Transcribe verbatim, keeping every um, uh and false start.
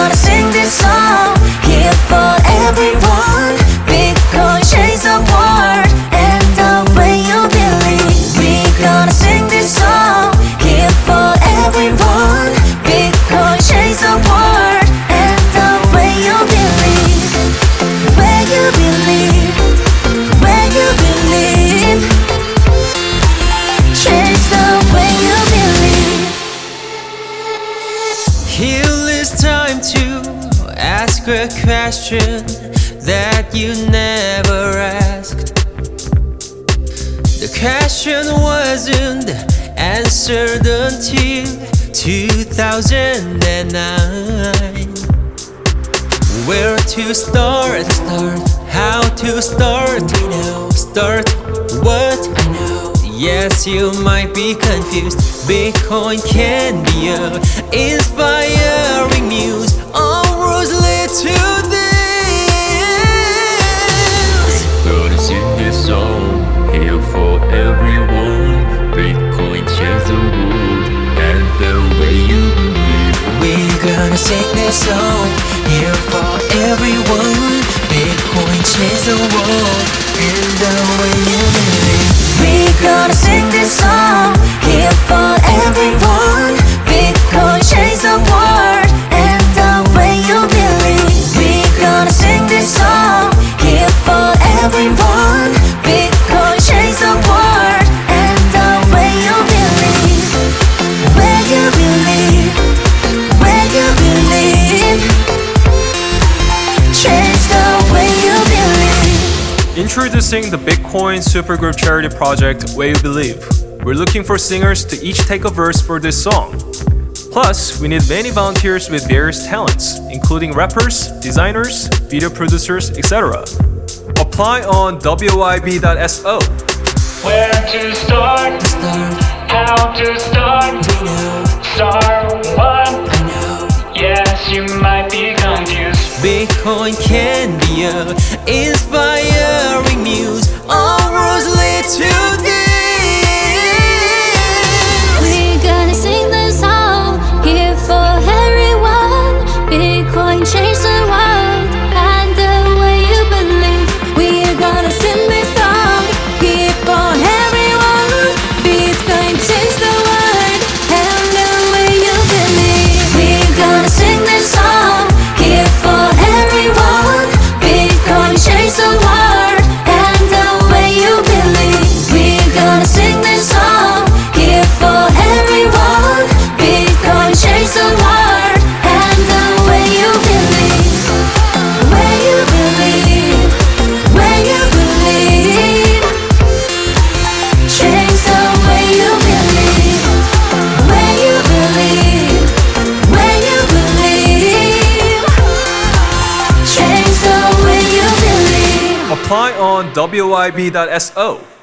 gonna sing this song here for everyone. Bitcoin change the world and the way you believe. We gonna sing this song here for everyone. Bitcoin change the world and the way you believe. Where you believe, where you believe. Change the way you believe. Here is time to ask a question that you never asked. The question wasn't answered until two thousand nine. Where to start? Start. How to start? I know. Start what? I know. Yes, you might be confused. Bitcoin can be a inspiring news. All roads lead to this. Gonna sing this song here for everyone. Bitcoin change the world and the way you believe. We're gonna sing this song here for everyone. Bitcoin change the world and the way you believe. We gonna sing this song here for everyone. Bitcoin change the world and the way you believe. We gonna sing this song here for everyone. Bitcoin change the world and the way you believe. Where you believe, where you believe. Change the way you believe. Introducing the Bitcoin Supergroup charity project Way You Believe. We're looking for singers to each take a verse for this song. Plus, we need many volunteers with various talents, including rappers, designers, video producers, et cetera. Apply on W I B dot S O. Where to start? Start. How to start? I know. Start what? I know. Yes, you might be confused. Bitcoin can be a inspiring news. All roads lead to this. We're gonna sing the song here for everyone. Bitcoin change the world and the way you believe. We're gonna sing this song here for everyone. Bitcoin change the world and the way you believe. We're gonna sing this song here for everyone. Bitcoin change the world and the way you believe. We're gonna sing this song here for everyone. Bitcoin change the world and the way you believe. Where you believe, where you believe. Change the way you believe. Where you believe, where you believe. Change the way you believe. Apply on W I B dot S O.